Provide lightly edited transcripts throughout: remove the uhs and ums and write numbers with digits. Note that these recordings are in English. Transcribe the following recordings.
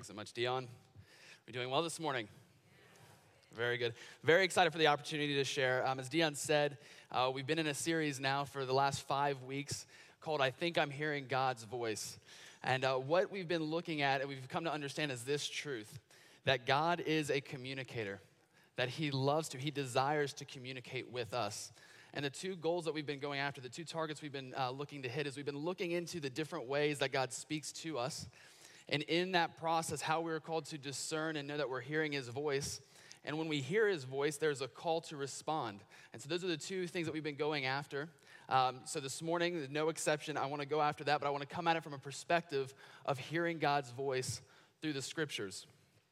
Thanks so much, Dion. We're doing well this morning. Very good. Very excited for the opportunity to share. As Dion said, we've been in a series now for the last 5 weeks called I Think I'm Hearing God's Voice. And what we've been looking at and we've come to understand is this truth, that God is a communicator, that he desires to communicate with us. And the two goals that we've been going after, the two targets we've been looking to hit is we've been looking into the different ways that God speaks to us. And in that process, how we're called to discern and know that we're hearing his voice. And when we hear his voice, there's a call to respond. And so those are the two things that we've been going after. So this morning, no exception, I want to go after that, but I want to come at it from a perspective of hearing God's voice through the scriptures.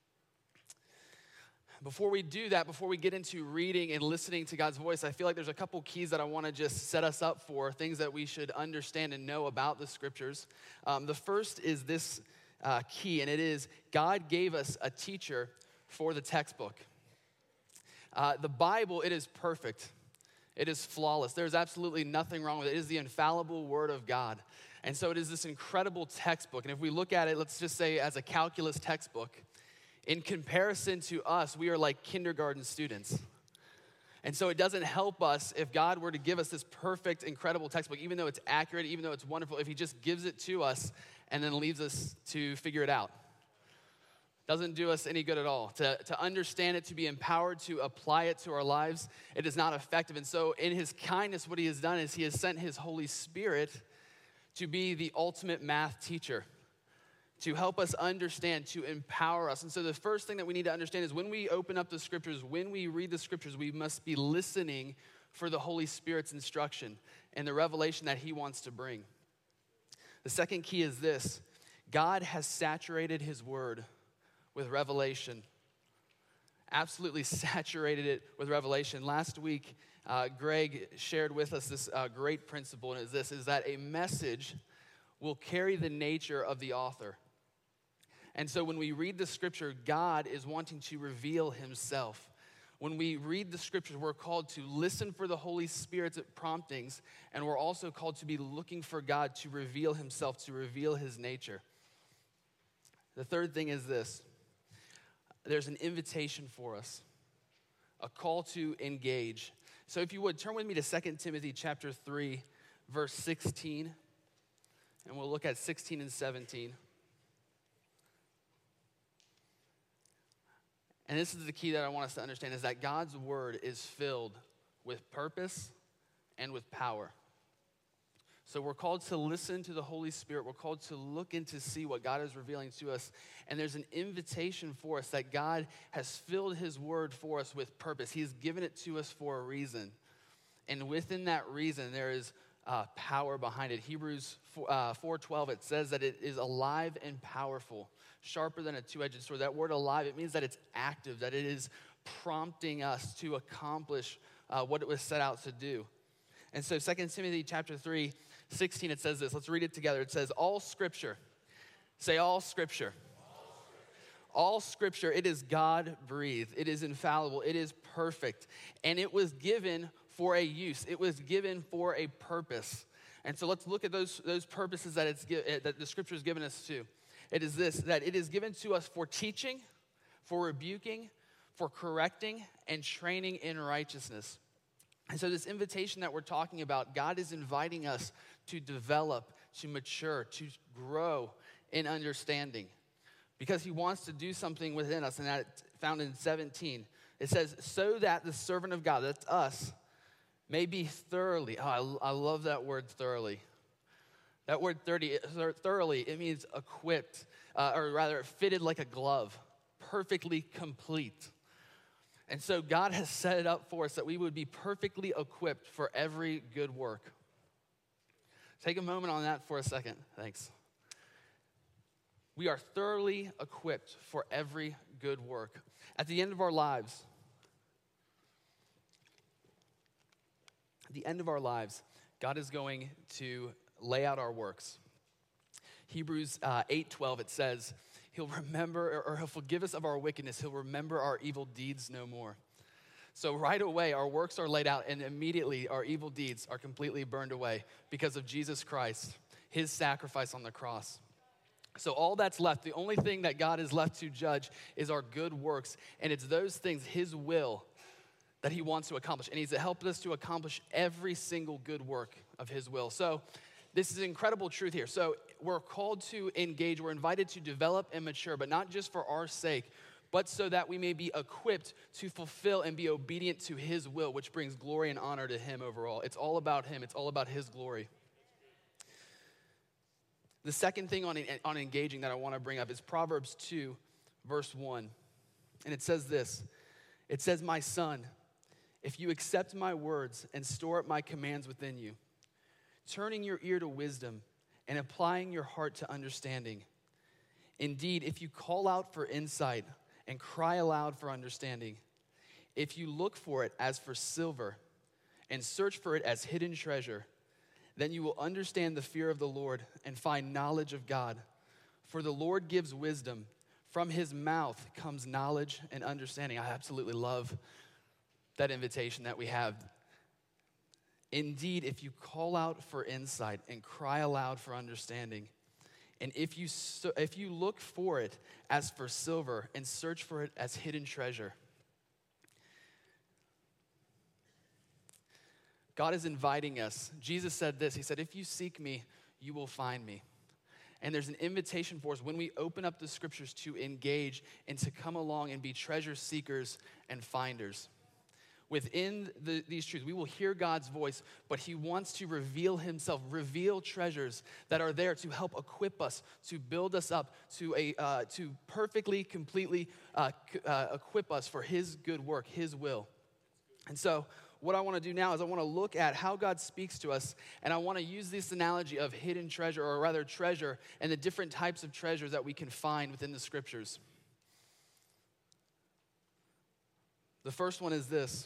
Before we do that, before we get into reading and listening to God's voice, I feel like there's a couple keys that I want to just set us up for, things that we should understand and know about the scriptures. The first is this key, and it is God gave us a teacher for the textbook. The Bible, it is perfect. It is flawless. There's absolutely nothing wrong with it. It is the infallible word of God. And so it is this incredible textbook. And if we look at it, let's just say as a calculus textbook, in comparison to us, we are like kindergarten students. And so it doesn't help us if God were to give us this perfect, incredible textbook, even though it's accurate, even though it's wonderful, if he just gives it to us and then leaves us to figure it out. Doesn't do us any good at all. To understand it, to be empowered, to apply it to our lives, it is not effective. And so in his kindness, what he has done is he has sent his Holy Spirit to be the ultimate math teacher, to help us understand, to empower us. And so the first thing that we need to understand is when we open up the scriptures, when we read the scriptures, we must be listening for the Holy Spirit's instruction and the revelation that he wants to bring. The second key is this: God has saturated his word with revelation. Absolutely saturated it with revelation. Last week, Greg shared with us this great principle, and is that a message will carry the nature of the author. And so when we read the scripture, God is wanting to reveal himself. When we read the scriptures, we're called to listen for the Holy Spirit's promptings, and we're also called to be looking for God to reveal himself, to reveal his nature. The third thing is this: there's an invitation for us, a call to engage. So if you would, turn with me to 2 Timothy chapter 3, verse 16, and we'll look at 16 and 17. And this is the key that I want us to understand, is that God's word is filled with purpose and with power. So we're called to listen to the Holy Spirit. We're called to look in to see what God is revealing to us. And there's an invitation for us that God has filled his word for us with purpose. He's given it to us for a reason. And within that reason, there is power behind it. Hebrews 4:12, it says that it is alive and powerful, sharper than a two-edged sword. That word alive, it means that it's active, that it is prompting us to accomplish what it was set out to do. And so 2 Timothy chapter 3, 16, it says this. Let's read it together. It says, all scripture. Say all scripture. All scripture, it is God-breathed. It is infallible. It is perfect. And it was given for a use. It was given for a purpose. And so let's look at those purposes that the scripture has given us to. It is this, that it is given to us for teaching, for rebuking, for correcting, and training in righteousness. And so this invitation that we're talking about, God is inviting us to develop, to mature, to grow in understanding, because he wants to do something within us. And that's found in 17. It says, so that the servant of God, that's us, may be thoroughly. Oh, I love that word, thoroughly. That word thoroughly, it means equipped, or rather fitted like a glove, perfectly complete. And so God has set it up for us that we would be perfectly equipped for every good work. Take a moment on that for a second. Thanks. We are thoroughly equipped for every good work. At the end of our lives, God is going to lay out our works. Hebrews 8:12, it says, he'll remember, or he'll forgive us of our wickedness. He'll remember our evil deeds no more. So right away, our works are laid out, and immediately our evil deeds are completely burned away because of Jesus Christ, his sacrifice on the cross. So all that's left, the only thing that God is left to judge is our good works. And it's those things, his will, that he wants to accomplish. And he's helped us to accomplish every single good work of his will. So this is incredible truth here. So we're called to engage. We're invited to develop and mature, but not just for our sake, but so that we may be equipped to fulfill and be obedient to his will, which brings glory and honor to him overall. It's all about him. It's all about his glory. The second thing on engaging that I want to bring up is Proverbs 2, verse 1. And it says this. It says, "My son, if you accept my words and store up my commands within you, turning your ear to wisdom and applying your heart to understanding. Indeed, if you call out for insight and cry aloud for understanding, if you look for it as for silver and search for it as hidden treasure, then you will understand the fear of the Lord and find knowledge of God. For the Lord gives wisdom. From his mouth comes knowledge and understanding." I absolutely love that invitation that we have. "Indeed, if you call out for insight and cry aloud for understanding, and if you look for it as for silver and search for it as hidden treasure." God is inviting us. Jesus said this. He said, "If you seek me, you will find me." And there's an invitation for us when we open up the scriptures to engage and to come along and be treasure seekers and finders. Within these truths, we will hear God's voice, but he wants to reveal himself, reveal treasures that are there to help equip us, to build us up, to perfectly, completely equip us for his good work, his will. And so what I want to do now is I want to look at how God speaks to us, and I want to use this analogy of hidden treasure, or rather treasure, and the different types of treasures that we can find within the scriptures. The first one is this.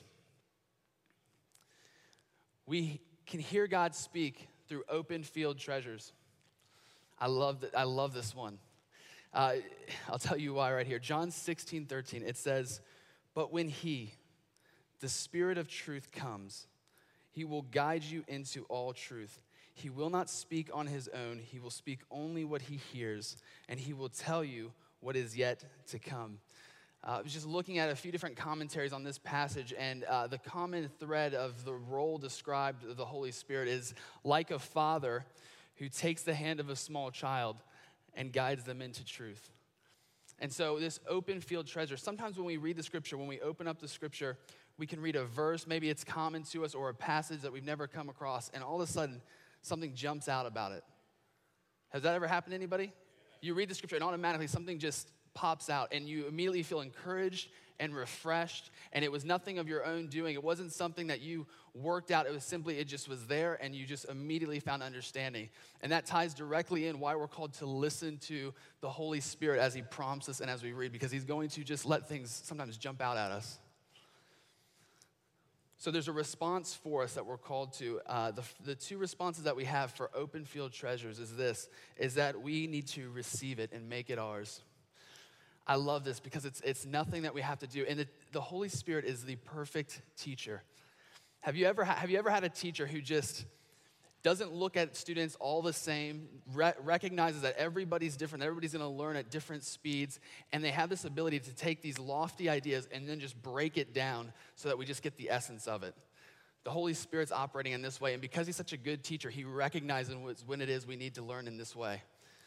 We can hear God speak through open field treasures. I love this one. I'll tell you why right here. John 16:13, it says, "But when he, the Spirit of truth, comes, he will guide you into all truth. He will not speak on his own. He will speak only what he hears, and he will tell you what is yet to come." I was just looking at a few different commentaries on this passage, and the common thread of the role described of the Holy Spirit is like a father who takes the hand of a small child and guides them into truth. And so this open field treasure, sometimes when we read the scripture, when we open up the scripture, we can read a verse, maybe it's common to us, or a passage that we've never come across, and all of a sudden, something jumps out about it. Has that ever happened to anybody? You read the scripture and automatically something just pops out, and you immediately feel encouraged and refreshed, and it was nothing of your own doing. It wasn't something that you worked out. It was simply, it just was there, and you just immediately found understanding. And that ties directly in why we're called to listen to the Holy Spirit as he prompts us and as we read, because he's going to just let things sometimes jump out at us. So there's a response for us that we're called to. The two responses that we have for open field treasures is that we need to receive it and make it ours. I love this because it's nothing that we have to do. And the Holy Spirit is the perfect teacher. Have you ever had a teacher who just doesn't look at students all the same, recognizes that everybody's different, everybody's going to learn at different speeds, and they have this ability to take these lofty ideas and then just break it down so that we just get the essence of it? The Holy Spirit's operating in this way, and because he's such a good teacher, he recognizes when it is we need to learn in this way.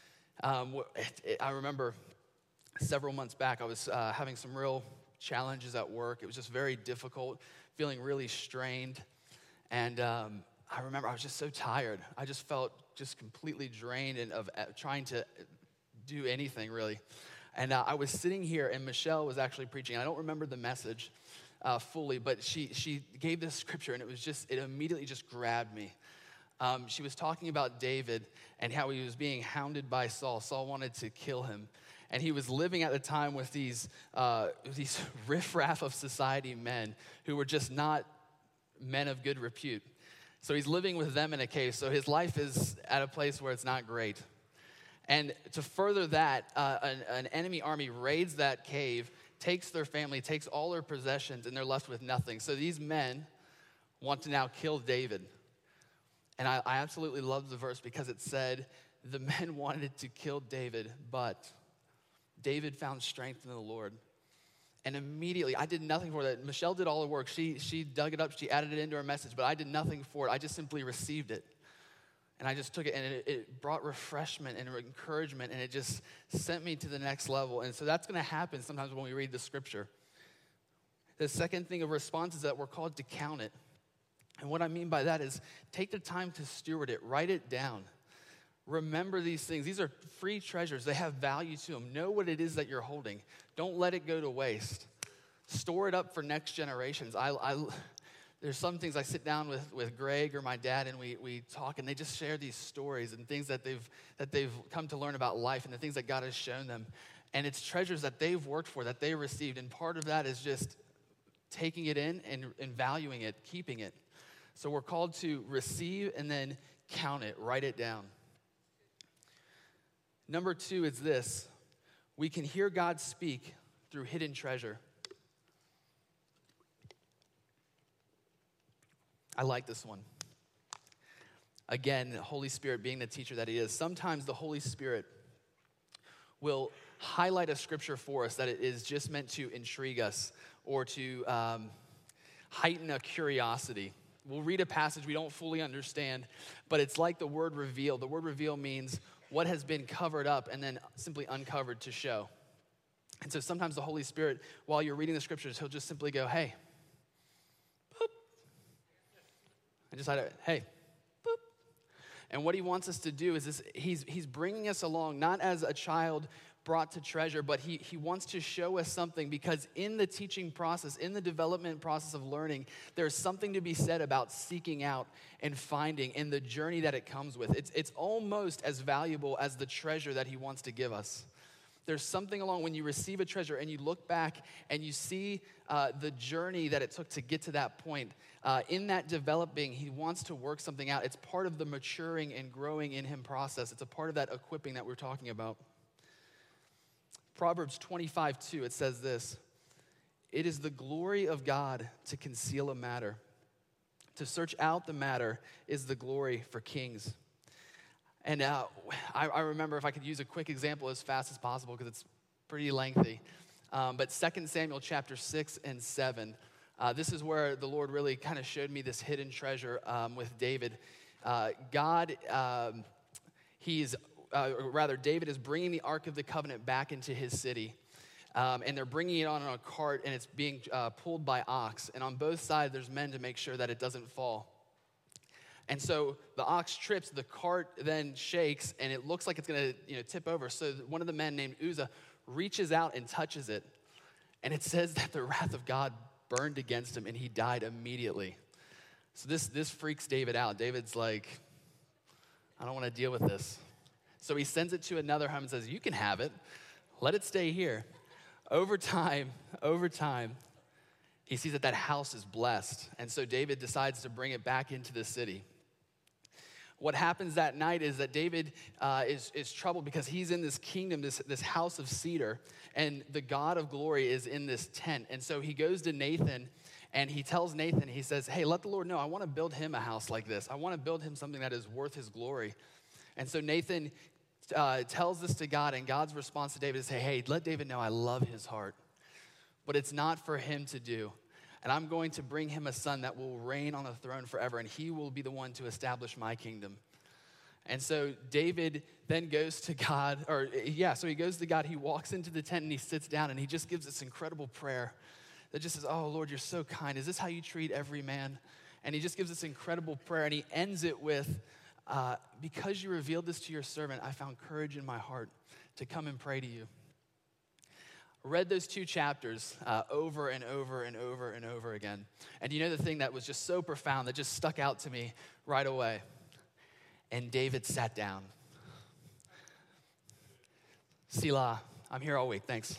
I remember several months back, I was having some real challenges at work. It was just very difficult, feeling really strained. And I remember I was just so tired. I just felt just completely drained and of trying to do anything, really. And I was sitting here, and Michelle was actually preaching. I don't remember the message fully, but she gave this scripture, and it immediately just grabbed me. She was talking about David and how he was being hounded by Saul. Saul wanted to kill him. And he was living at the time with these riffraff of society men who were just not men of good repute. So he's living with them in a cave. So his life is at a place where it's not great. And to further that, an enemy army raids that cave, takes their family, takes all their possessions, and they're left with nothing. So these men want to now kill David. And I absolutely love the verse because it said the men wanted to kill David, but David found strength in the Lord. And immediately, I did nothing for that. Michelle did all the work. She dug it up, she added it into her message, but I did nothing for it. I just simply received it. And I just took it, and it brought refreshment and encouragement, and it just sent me to the next level. And so that's going to happen sometimes when we read the scripture. The second thing of response is that we're called to count it. And what I mean by that is take the time to steward it, write it down. Remember these things. These are free treasures. They have value to them. Know what it is that you're holding. Don't let it go to waste. Store it up for next generations. There's some things I sit down with Greg or my dad, and we talk, and they just share these stories and things that they've come to learn about life and the things that God has shown them. And it's treasures that they've worked for, that they received. And part of that is just taking it in and valuing it, keeping it. So we're called to receive and then count it, write it down. Number 2 is this: we can hear God speak through hidden treasure. I like this one. Again, the Holy Spirit being the teacher that he is. Sometimes the Holy Spirit will highlight a scripture for us that it is just meant to intrigue us or to heighten a curiosity. We'll read a passage we don't fully understand, but it's like the word reveal. The word reveal means what has been covered up and then simply uncovered to show. And so sometimes the Holy Spirit, while you're reading the scriptures, he'll just simply go, hey, boop. And just hey, boop. And what he wants us to do is this: he's bringing us along, not as a child brought to treasure, but he wants to show us something, because in the teaching process, in the development process of learning, there's something to be said about seeking out and finding and the journey that it comes with. It's almost as valuable as the treasure that he wants to give us. There's something along when you receive a treasure and you look back and you see the journey that it took to get to that point. In that developing, he wants to work something out. It's part of the maturing and growing in him process. It's a part of that equipping that we're talking about. Proverbs 25:2, it says this: it is the glory of God to conceal a matter. To search out the matter is the glory for kings. And I remember, if I could use a quick example as fast as possible, because it's pretty lengthy. But 2 Samuel chapter 6 and 7, this is where the Lord really kind of showed me this hidden treasure with David. David is bringing the Ark of the Covenant back into his city. And they're bringing it on a cart, and it's being pulled by ox. And on both sides, there's men to make sure that it doesn't fall. And so the ox trips, the cart then shakes, and it looks like it's going to tip over. So one of the men named Uzzah reaches out and touches it. And it says that the wrath of God burned against him, and he died immediately. So this freaks David out. David's like, I don't want to deal with this. So he sends it to another home and says, you can have it. Let it stay here. Over time, he sees that house is blessed. And so David decides to bring it back into the city. What happens that night is that David is troubled because he's in this kingdom, this house of cedar, and the God of glory is in this tent. And so he goes to Nathan, and he tells Nathan, he says, hey, let the Lord know, I want to build him a house like this. I want to build him something that is worth his glory. And so Nathan tells this to God, and God's response to David is, hey, let David know I love his heart, but it's not for him to do. And I'm going to bring him a son that will reign on the throne forever, and he will be the one to establish my kingdom. And so David then goes to God, so he goes to God, he walks into the tent and he sits down and he just gives this incredible prayer that just says, oh, Lord, you're so kind. Is this how you treat every man? And he just gives this incredible prayer, and he ends it with, because you revealed this to your servant, I found courage in my heart to come and pray to you. I read those 2 chapters over and over and over and over again. And you know the thing that was just so profound that just stuck out to me right away? And David sat down. Selah, I'm here all week, thanks.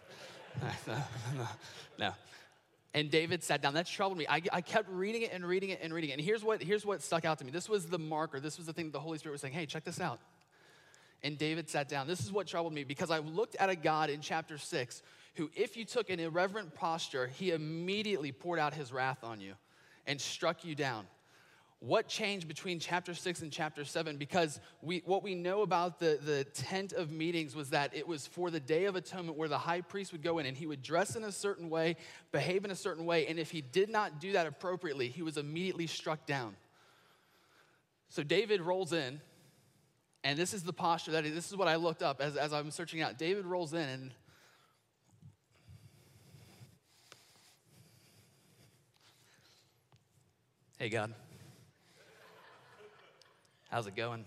No. And David sat down. That troubled me. I kept reading it and reading it and reading it. And here's what stuck out to me. This was the marker. This was the thing that the Holy Spirit was saying, hey, check this out. And David sat down. This is what troubled me, because I looked at a God in chapter 6 who, if you took an irreverent posture, he immediately poured out his wrath on you and struck you down. What changed between chapter 6 and chapter 7? Because what we know about the tent of meetings was that it was for the Day of Atonement where the high priest would go in and he would dress in a certain way, behave in a certain way, and if he did not do that appropriately, he was immediately struck down. So David rolls in, and this is the posture, this is what I looked up as I'm searching out. David rolls in and hey, God. How's it going?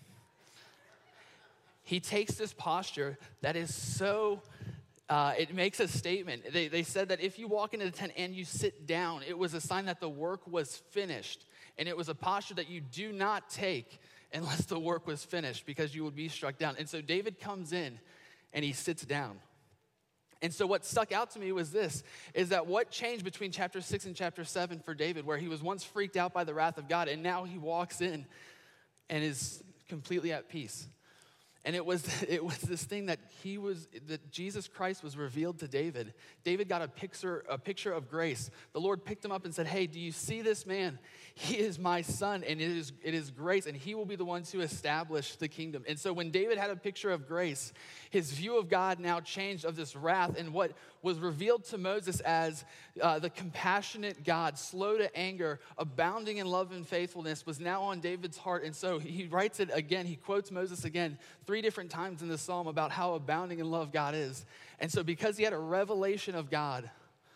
He takes this posture that is so, it makes a statement. They said that if you walk into the tent and you sit down, it was a sign that the work was finished. And it was a posture that you do not take unless the work was finished because you would be struck down. And so David comes in and he sits down. And so what stuck out to me was this, is that what changed between chapter 6 and chapter 7 for David, where he was once freaked out by the wrath of God, and now he walks in and is completely at peace. And it was this thing that Jesus Christ was revealed to David. David got a picture of grace. The Lord picked him up and said, hey, do you see this man? He is my son, and it is grace, and he will be the one to establish the kingdom. And so when David had a picture of grace, his view of God now changed of this wrath, and what was revealed to Moses as the compassionate God, slow to anger, abounding in love and faithfulness, was now on David's heart. And so he writes it again. He quotes Moses again 3 different times in the psalm about how abounding in love God is. And so because he had a revelation of God,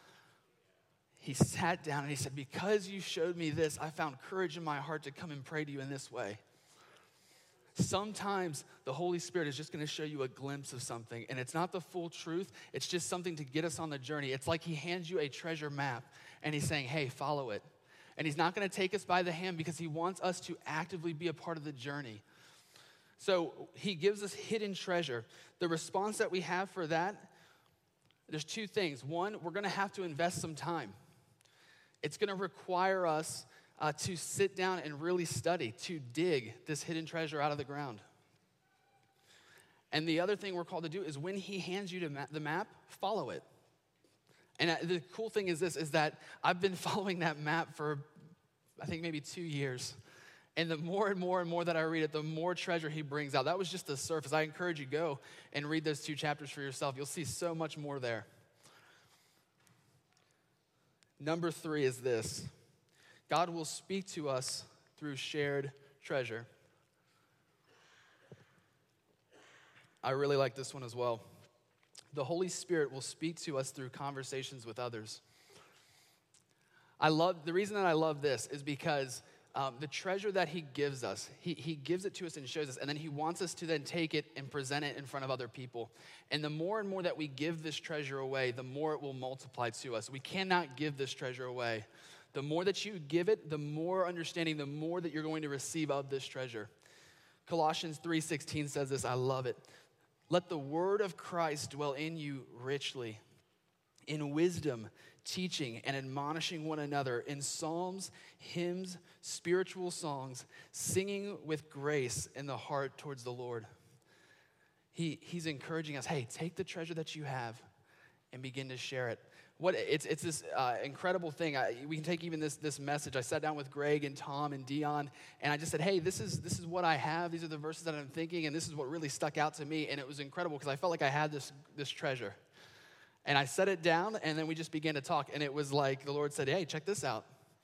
he sat down and he said, because you showed me this, I found courage in my heart to come and pray to you in this way. Sometimes the Holy Spirit is just going to show you a glimpse of something, and it's not the full truth. It's just something to get us on the journey. It's like he hands you a treasure map, and he's saying, hey, follow it. And he's not going to take us by the hand because he wants us to actively be a part of the journey. So he gives us hidden treasure. The response that we have for that, there's 2 things. One, we're going to have to invest some time. It's going to require us to sit down and really study, to dig this hidden treasure out of the ground. And the other thing we're called to do is when he hands you the map, follow it. And the cool thing is this, is that I've been following that map for, I think, maybe 2 years. And the more and more and more that I read it, the more treasure he brings out. That was just the surface. I encourage you, go and read those 2 chapters for yourself. You'll see so much more there. Number 3 is this. God will speak to us through shared treasure. I really like this one as well. The Holy Spirit will speak to us through conversations with others. The reason that I love this is because the treasure that he gives us, he gives it to us and shows us, and then he wants us to then take it and present it in front of other people. And the more and more that we give this treasure away, the more it will multiply to us. We cannot give this treasure away. The more that you give it, the more understanding, the more that you're going to receive of this treasure. Colossians 3:16 says this, I love it. Let the word of Christ dwell in you richly, in wisdom, teaching and admonishing one another in psalms, hymns, spiritual songs, singing with grace in the heart towards the Lord. He's encouraging us, hey, take the treasure that you have and begin to share it. It's this incredible thing. We can take even this message. I sat down with Greg and Tom and Dion, and I just said, hey, this is what I have. These are the verses that I'm thinking, and this is what really stuck out to me. And it was incredible because I felt like I had this treasure. And I set it down, and then we just began to talk. And it was like the Lord said, hey, check this out.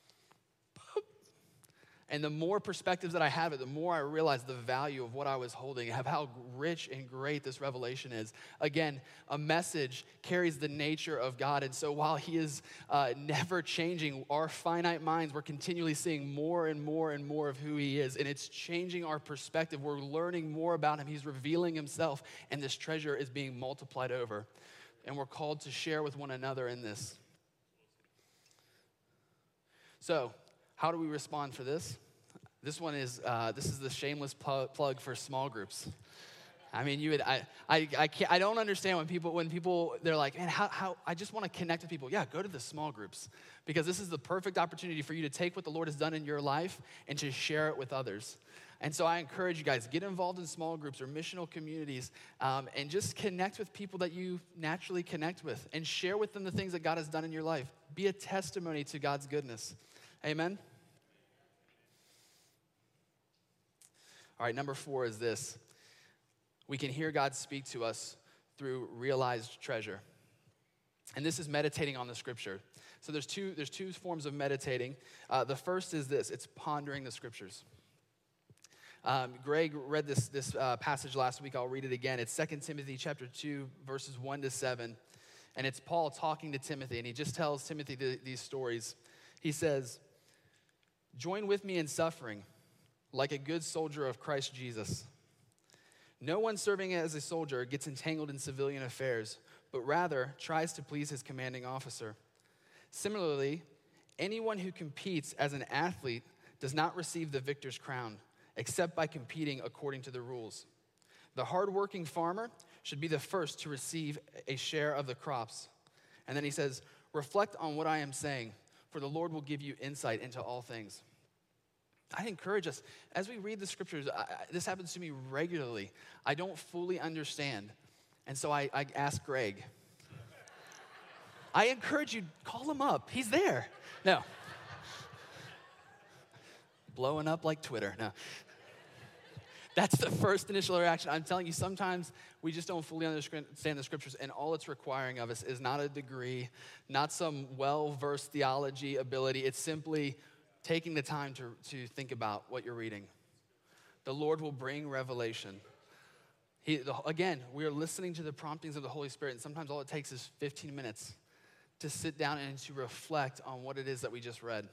And the more perspectives that I have it, the more I realize the value of what I was holding, of how rich and great this revelation is. Again, a message carries the nature of God. And so while he is never changing, our finite minds, we're continually seeing more and more and more of who he is. And it's changing our perspective. We're learning more about him. He's revealing himself, and this treasure is being multiplied over. And we're called to share with one another in this. So, how do we respond for this? This is the shameless plug for small groups. I mean, I don't understand when people they're like, man, how I just want to connect with people. Yeah, go to the small groups, because this is the perfect opportunity for you to take what the Lord has done in your life and to share it with others. And so I encourage you guys, get involved in small groups or missional communities, and just connect with people that you naturally connect with, and share with them the things that God has done in your life. Be a testimony to God's goodness. Amen. All right, number 4 is this. We can hear God speak to us through realized treasure. And this is meditating on the scripture. So there's two forms of meditating. The first is this. It's pondering the scriptures. Greg read this passage last week. I'll read it again. It's 2 Timothy chapter 2, verses 1 to 7. And it's Paul talking to Timothy, and he just tells Timothy these stories. He says, "Join with me in suffering, like a good soldier of Christ Jesus. No one serving as a soldier gets entangled in civilian affairs, but rather tries to please his commanding officer. Similarly, anyone who competes as an athlete does not receive the victor's crown, except by competing according to the rules. The hardworking farmer should be the first to receive a share of the crops." And then he says, "Reflect on what I am saying, for the Lord will give you insight into all things." I encourage us, as we read the scriptures, this happens to me regularly. I don't fully understand, and so I ask Greg. I encourage you, call him up. He's there. No. Blowing up like Twitter. No. That's the first initial reaction. I'm telling you, sometimes we just don't fully understand the scriptures, and all it's requiring of us is not a degree, not some well-versed theology ability. It's simply taking the time to think about what you're reading. The Lord will bring revelation. Again, we are listening to the promptings of the Holy Spirit, and sometimes all it takes is 15 minutes to sit down and to reflect on what it is that we just read.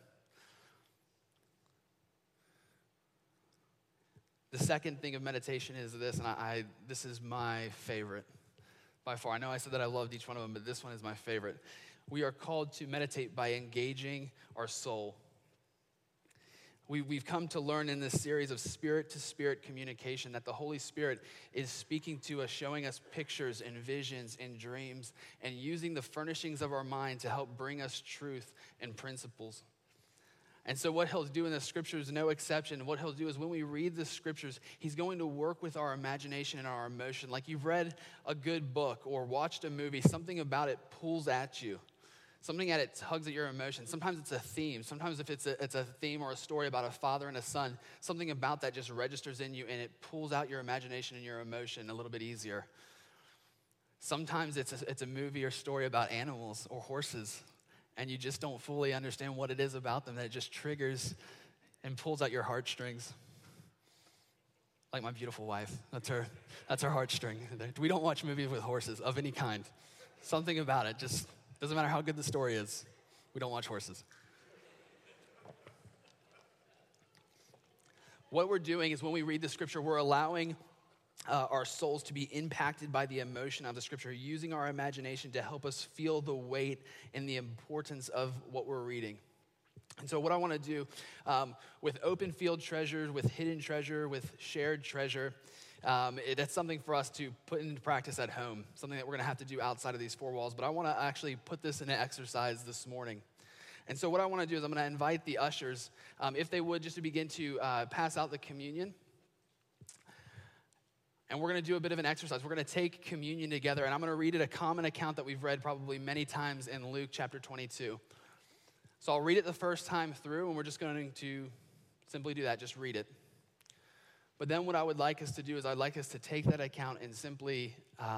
The second thing of meditation is this, and this is my favorite by far. I know I said that I loved each one of them, but this one is my favorite. We are called to meditate by engaging our soul. We've come to learn in this series of spirit-to-spirit communication that the Holy Spirit is speaking to us, showing us pictures and visions and dreams, and using the furnishings of our mind to help bring us truth and principles. And so what he'll do in the scriptures, no exception, what he'll do is when we read the scriptures, he's going to work with our imagination and our emotion. Like you've read a good book or watched a movie, something about it pulls at you. Something at it tugs at your emotion. Sometimes it's a theme. Sometimes if it's a theme or a story about a father and a son, something about that just registers in you and it pulls out your imagination and your emotion a little bit easier. Sometimes it's a movie or story about animals or horses, and you just don't fully understand what it is about them, that it just triggers and pulls out your heartstrings. Like my beautiful wife, that's her heartstring. We don't watch movies with horses of any kind. Something about it just doesn't matter how good the story is. We don't watch horses. What we're doing is when we read the scripture, we're allowing our souls to be impacted by the emotion of the scripture, using our imagination to help us feel the weight and the importance of what we're reading. And so what I want to do with open field treasures, with hidden treasure, with shared treasure, that's something for us to put into practice at home, something that we're going to have to do outside of these four walls. But I want to actually put this in an exercise this morning. And so what I want to do is I'm going to invite the ushers, if they would, just to begin to pass out the communion. And we're going to do a bit of an exercise. We're going to take communion together, and I'm going to read it a common account that we've read probably many times in Luke chapter 22. So I'll read it the first time through, and we're just going to simply do that, just read it. But then what I would like us to do is I'd like us to take that account and simply,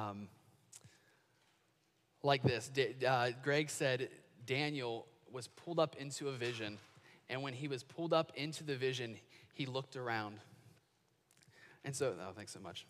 like this. Greg said Daniel was pulled up into a vision, and when he was pulled up into the vision, he looked around. And so, thanks so much.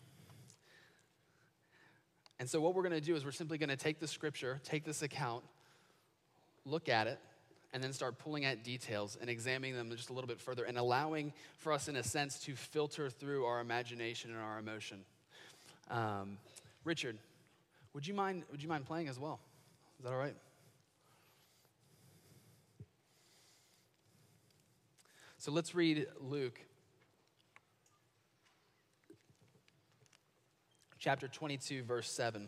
And so what we're going to do is we're simply going to take the scripture, take this account, look at it, and then start pulling at details and examining them just a little bit further and allowing for us, in a sense, to filter through our imagination and our emotion. Richard, would you mind playing as well? Is that all right? So let's read Luke chapter 22, verse 7.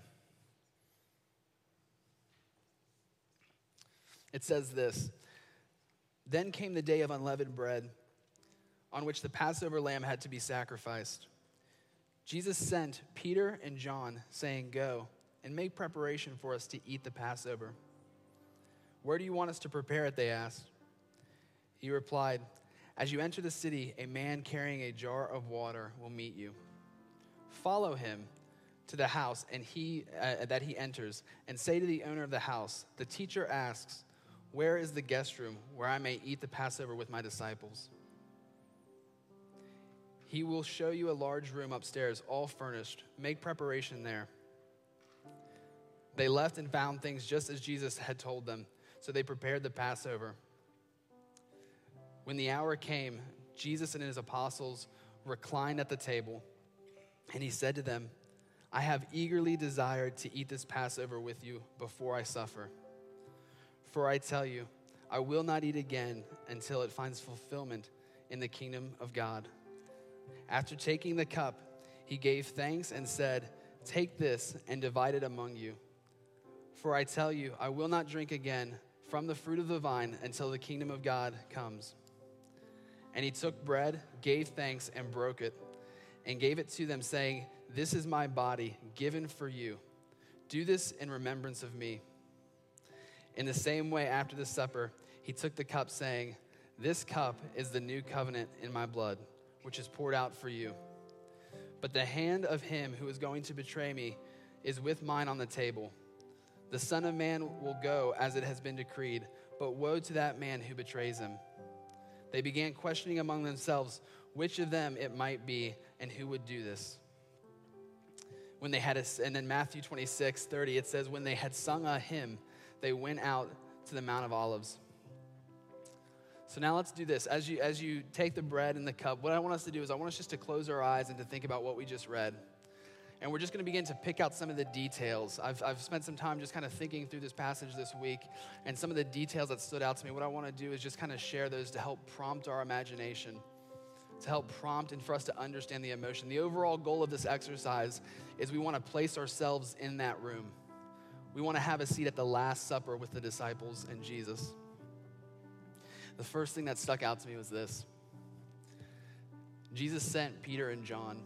It says this: "Then came the day of unleavened bread, on which the Passover lamb had to be sacrificed. Jesus sent Peter and John, saying, 'Go and make preparation for us to eat the Passover.' 'Where do you want us to prepare it?' they asked. He replied, As you enter the city, a man carrying a jar of water will meet you. Follow him to the house that he enters, and say to the owner of the house, 'The teacher asks, where is the guest room where I may eat the Passover with my disciples?' He will show you a large room upstairs, all furnished. Make preparation there." They left and found things just as Jesus had told them, so they prepared the Passover. When the hour came, Jesus and his apostles reclined at the table, and he said to them, "I have eagerly desired to eat this Passover with you before I suffer. For I tell you, I will not eat again until it finds fulfillment in the kingdom of God." After taking the cup, he gave thanks and said, "Take this and divide it among you. For I tell you, I will not drink again from the fruit of the vine until the kingdom of God comes." And he took bread, gave thanks, and broke it, and gave it to them, saying, "This is my body given for you. Do this in remembrance of me." In the same way, after the supper, he took the cup, saying, "This cup is the new covenant in my blood, which is poured out for you. But the hand of him who is going to betray me is with mine on the table. The Son of Man will go as it has been decreed, but woe to that man who betrays him." They began questioning among themselves which of them it might be and who would do this. And then Matthew 26:30, it says, when they had sung a hymn, they went out to the Mount of Olives. So now let's do this. As you take the bread and the cup, what I want us to do is I want us just to close our eyes and to think about what we just read. And we're just going to begin to pick out some of the details. I've spent some time just kind of thinking through this passage this week, and some of the details that stood out to me. What I want to do is just kind of share those to help prompt our imagination, to help prompt and for us to understand the emotion. The overall goal of this exercise is we want to place ourselves in that room. We want to have a seat at the Last Supper with the disciples and Jesus. The first thing that stuck out to me was this. Jesus sent Peter and John.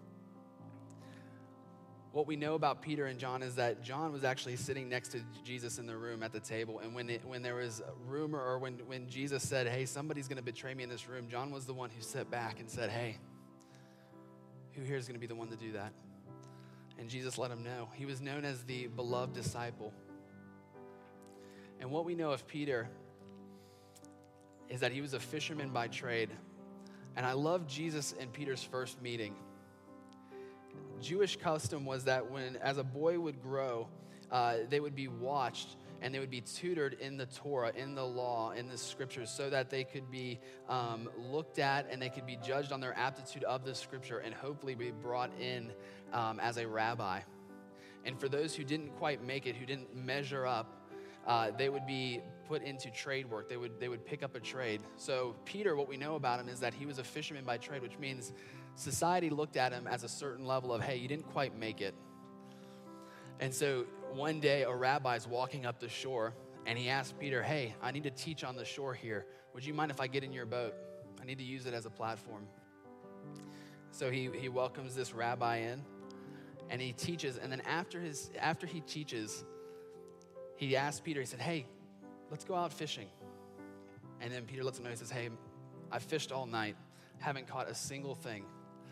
What we know about Peter and John is that John was actually sitting next to Jesus in the room at the table. And when there was a rumor, or when Jesus said, "Hey, somebody's going to betray me in this room," John was the one who sat back and said, "Hey, who here is going to be the one to do that?" And Jesus let him know. He was known as the beloved disciple. And what we know of Peter is that he was a fisherman by trade. And I love Jesus and Peter's first meeting. Jewish custom was that as a boy would grow, they would be watched and they would be tutored in the Torah, in the law, in the scriptures, so that they could be looked at and they could be judged on their aptitude of the scripture and hopefully be brought in as a rabbi. And for those who didn't quite make it, who didn't measure up, they would be put into trade work. They would pick up a trade. So Peter, what we know about him is that he was a fisherman by trade, which means society looked at him as a certain level of, hey, you didn't quite make it. And so one day a rabbi's walking up the shore and he asked Peter, "Hey, I need to teach on the shore here. Would you mind if I get in your boat? I need to use it as a platform." So he welcomes this rabbi in and he teaches. And then after he teaches, he asked Peter, he said, "Hey, let's go out fishing." And then Peter lets him know, he says, "Hey, I fished all night, haven't caught a single thing.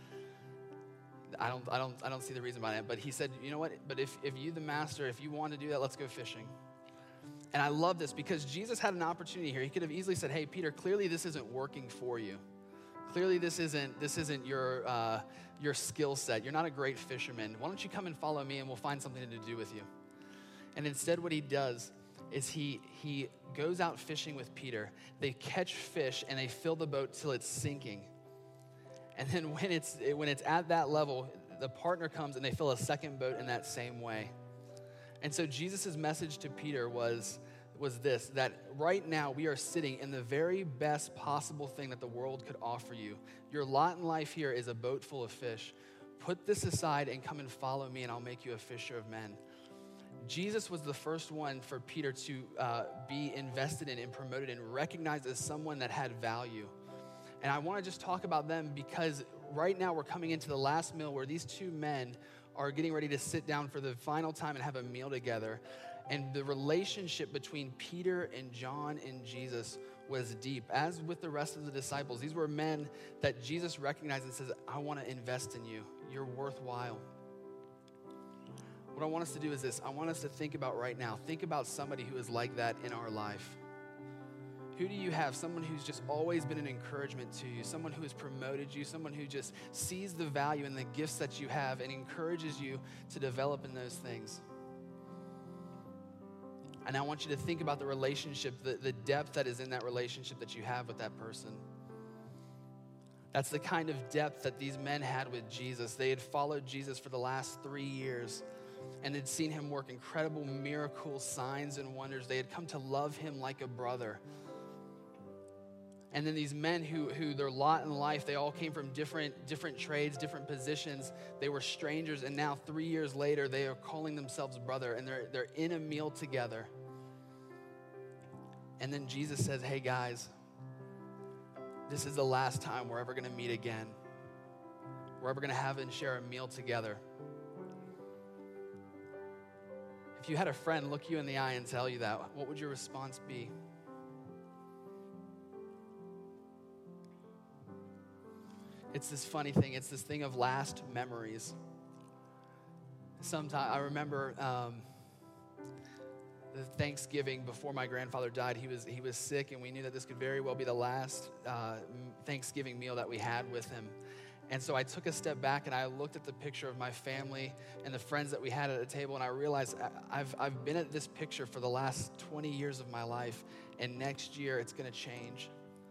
I don't see the reason behind it." But he said, "You know what? But if you, the master, if you want to do that, let's go fishing." And I love this because Jesus had an opportunity here. He could have easily said, "Hey, Peter, clearly this isn't working for you. Clearly this isn't your skill set. You're not a great fisherman. Why don't you come and follow me and we'll find something to do with you?" And instead what he does is he goes out fishing with Peter. They catch fish and they fill the boat till it's sinking. And then when it's at that level, the partner comes and they fill a second boat in that same way. And so Jesus' message to Peter was this, that right now we are sitting in the very best possible thing that the world could offer you. Your lot in life here is a boat full of fish. Put this aside and come and follow me and I'll make you a fisher of men. Jesus was the first one for Peter to be invested in and promoted and recognized as someone that had value. And I want to just talk about them because right now we're coming into the last meal where these two men are getting ready to sit down for the final time and have a meal together. And the relationship between Peter and John and Jesus was deep. As with the rest of the disciples, these were men that Jesus recognized and says, I want to invest in you. You're worthwhile. What I want us to do is this. I want us to think about right now. Think about somebody who is like that in our life. Who do you have? Someone who's just always been an encouragement to you, someone who has promoted you, someone who just sees the value in the gifts that you have and encourages you to develop in those things. And I want you to think about the relationship, the depth that is in that relationship that you have with that person. That's the kind of depth that these men had with Jesus. They had followed Jesus for the last 3 years and had seen him work incredible miracles, signs, and wonders. They had come to love him like a brother. And then these men who their lot in life, they all came from different trades, different positions. They were strangers, and now 3 years later, they are calling themselves brother, and they're in a meal together. And then Jesus says, hey guys, this is the last time we're ever gonna meet again. We're ever gonna have and share a meal together. If you had a friend look you in the eye and tell you that, what would your response be? It's this funny thing. It's this thing of last memories. Sometimes I remember the Thanksgiving before my grandfather died. He was sick, and we knew that this could very well be the last Thanksgiving meal that we had with him. And so I took a step back and I looked at the picture of my family and the friends that we had at the table, and I realized I've been at this picture for the last 20 years of my life, and next year it's going to change.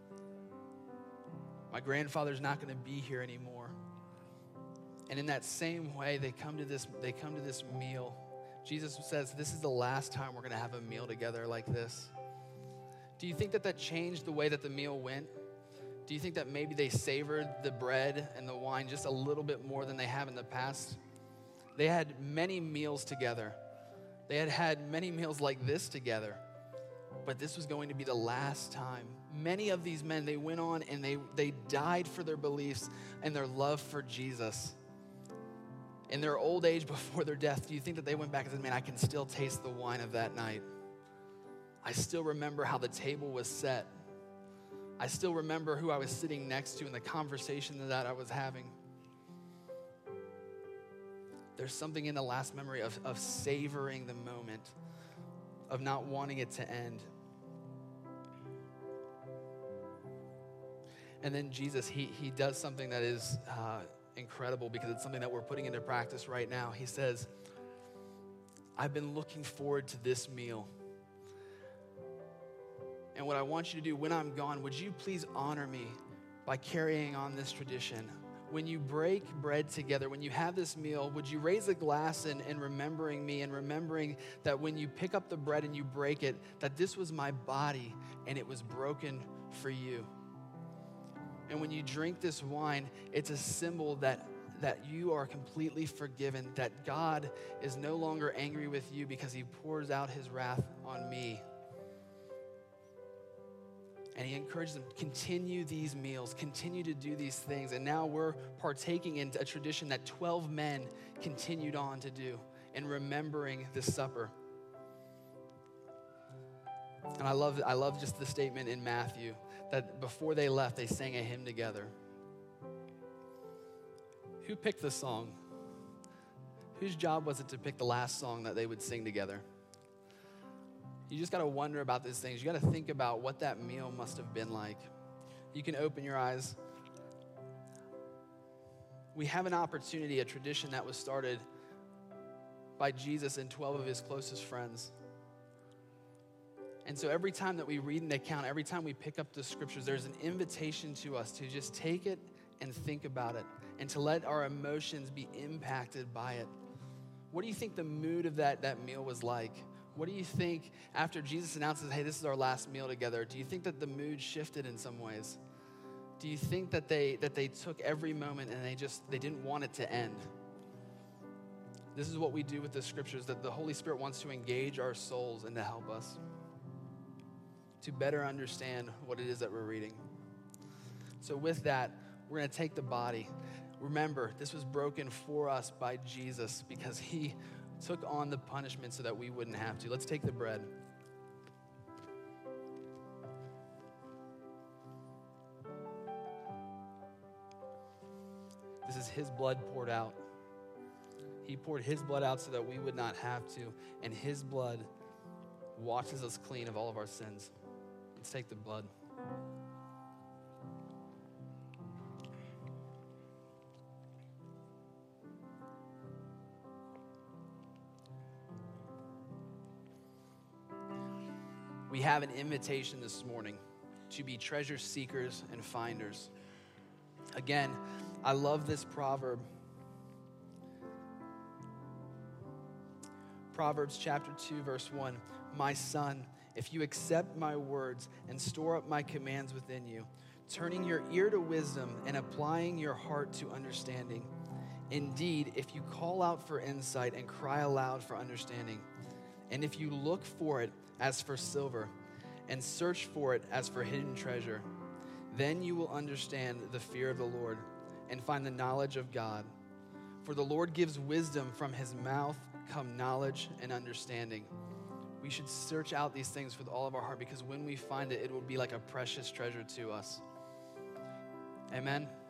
My grandfather's not going to be here anymore. And in that same way, they come to this meal. Jesus says, this is the last time we're going to have a meal together like this. Do you think that changed the way that the meal went? Do you think that maybe they savored the bread and the wine just a little bit more than they have in the past? They had many meals together. They had had many meals like this together. But this was going to be the last time. Many of these men, they went on and they died for their beliefs and their love for Jesus. In their old age before their death, do you think that they went back and said, man, I can still taste the wine of that night. I still remember how the table was set. I still remember who I was sitting next to and the conversation that I was having. There's something in the last memory of savoring the moment, of not wanting it to end. And then Jesus, he does something that is incredible, because it's something that we're putting into practice right now. He says, I've been looking forward to this meal. And what I want you to do when I'm gone, would you please honor me by carrying on this tradition? When you break bread together, when you have this meal, would you raise a glass in remembering me and remembering that when you pick up the bread and you break it, that this was my body and it was broken for you. And when you drink this wine, it's a symbol that you are completely forgiven, that God is no longer angry with you because he pours out his wrath on me. And he encourages them, continue these meals, continue to do these things. And now we're partaking in a tradition that 12 men continued on to do in remembering this supper. And I love just the statement in Matthew that before they left, they sang a hymn together. Who picked the song? Whose job was it to pick the last song that they would sing together? You just got to wonder about these things. You got to think about what that meal must have been like. You can open your eyes. We have an opportunity, a tradition that was started by Jesus and 12 of his closest friends. And so every time that we read an account, every time we pick up the scriptures, there's an invitation to us to just take it and think about it and to let our emotions be impacted by it. What do you think the mood of that meal was like? What do you think after Jesus announces, hey, this is our last meal together? Do you think that the mood shifted in some ways? Do you think that they took every moment and they didn't want it to end? This is what we do with the scriptures, that the Holy Spirit wants to engage our souls and to help us to better understand what it is that we're reading. So with that, we're going to take the body. Remember, this was broken for us by Jesus because he took on the punishment so that we wouldn't have to. Let's take the bread. This is his blood poured out. He poured his blood out so that we would not have to, and his blood washes us clean of all of our sins. Let's take the blood. We have an invitation this morning to be treasure seekers and finders. Again, I love this proverb. Proverbs chapter 2, verse 1. My son, if you accept my words and store up my commands within you, turning your ear to wisdom and applying your heart to understanding. Indeed, if you call out for insight and cry aloud for understanding, and if you look for it as for silver and search for it as for hidden treasure, then you will understand the fear of the Lord and find the knowledge of God. For the Lord gives wisdom, from his mouth come knowledge and understanding. We should search out these things with all of our heart, because when we find it, it will be like a precious treasure to us. Amen.